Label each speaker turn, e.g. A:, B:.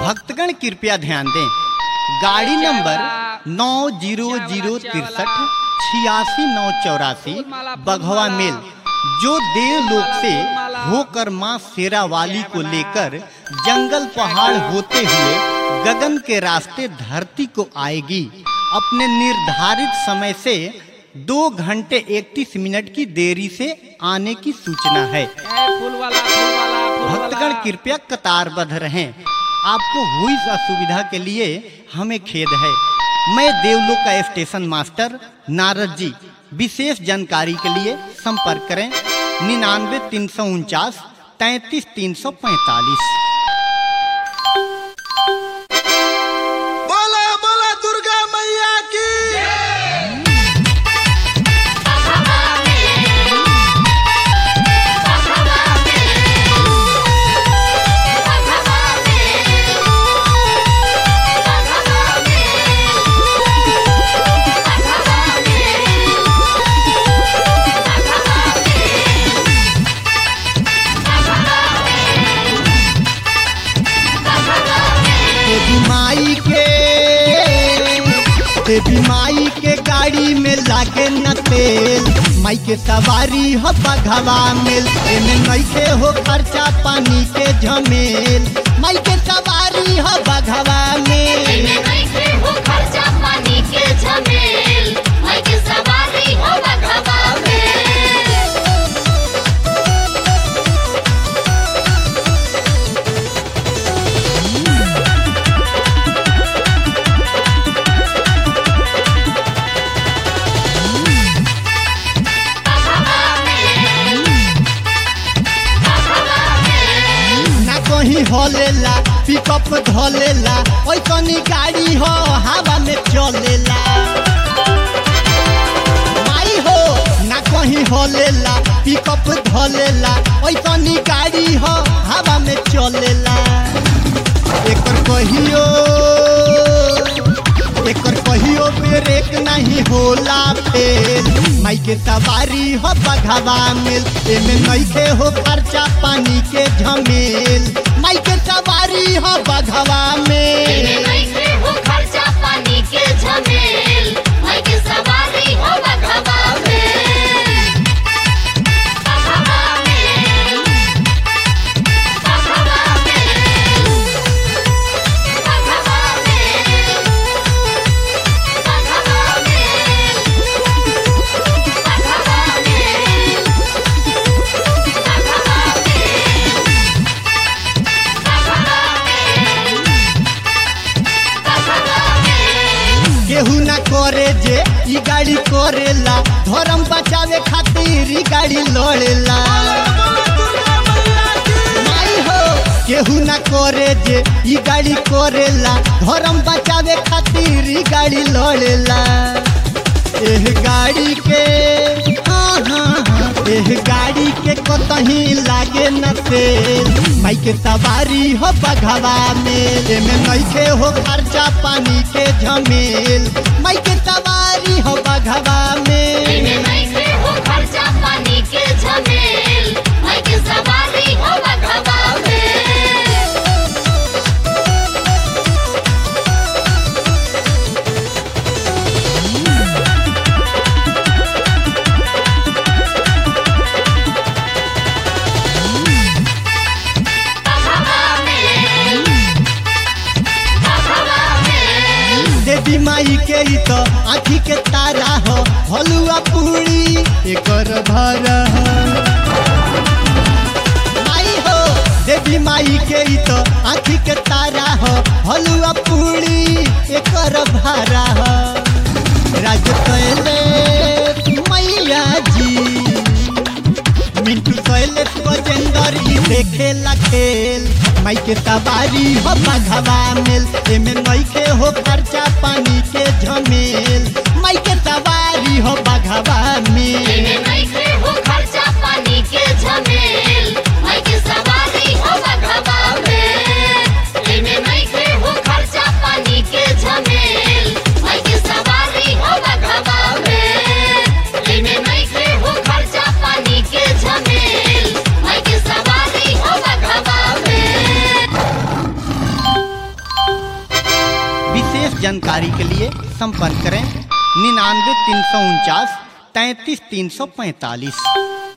A: भक्तगण कृपया ध्यान दें, गाड़ी नंबर 900063 बघवा मेल जो देवलोक से होकर मां शेरावाली को लेकर जंगल पहाड़ होते हुए गगन के रास्ते धरती को आएगी। अपने निर्धारित समय से 2 घंटे 31 मिनट की देरी से आने की सूचना है। भक्तगण कृपया कतारबद्ध रहें। आपको हुई असुविधा के लिए हमें खेद है। मैं देवलोक का स्टेशन मास्टर नारद जी। विशेष जानकारी के लिए संपर्क करें 99 349 33 345।
B: बोला बोला दुर्गा मैया की।
A: देवी माई के गाड़ी में लागे न तेल, माई के सवारी हो बघवा मेल। एमे नइखे हो खर्चा पानी के झमेल, माई के सवारी हो बघवा मेल।
C: एमे नइखे हो खर्चा पानी के झमेल, माई के सवारी हो बघवा मेल।
A: कहीं हॉलेला पिकअप धोलेला, ओइसनी गाड़ी हो हवा में चलेला। माई हो ना कहीं हॉलेला पिकअप धोलेला, ओइसनी गाड़ी हो हवा में चलेला। एकर कहियो ब्रेक नहीं होला फेल, माई के सवारी हो बघवा मेल। एमे नइखे हो खर्चा पानी के झमेल, माई के सवारी हो बघवा मेल।
C: एमे नइखे हो खर्चा पानी के झमेल, माई के सवारी हो बघवा मेल। बघवा मेल, बघवा मेल, बघवा मेल, बघवा मेल, बघवा मेल,
A: केहू ना करे जे ई गाड़ी करेला, धर्म बचावे खातिर ई गाड़ी लड़ेला। माई हो केहू ना करे जे ई गाड़ी करेला, धर्म बचावे खातिर ई गाड़ी लड़ेला। एह गाड़ी के एह गाड़ी के कतही लागे न तेल, माई के सवारी हो बघवा मेल। एमे नइखे हो खर्चा पानी के झमेल, माई के सवारी हो बघवा मेल।
C: एमे नइखे हो खर्चा पानी के झमेल, माई के सवारी हो बघवा मेल।
A: देवी माई के ही तो आँखी के तारा हो, हलुआ पूरी एकर भरा हो। माई हो देवी माई के ही तो आँखी के तारा हो, हलुआ पूरी एकर भरा हो। राज कैले मैया जी, मिंटू कैले गजेंदर ई देखेला खेल, माई के सवारी हो बघवा मेल। एमे नइखे हो खर्चा पानी के झमेल, माई के सवारी हो बघवा मेल।
C: एमे नइखे हो खर्चा पानी के झमेल, माई के सवारी हो बघवा मेल। एमे नइखे हो खर्चा पानी के झमेल, माई के सवारी हो बघवा मेल। एमे नइखे हो खर्चा पानी के झमेल, माई के सवारी हो बघवा मेल।
A: जानकारी के लिए संपर्क करें 99 349 33 345।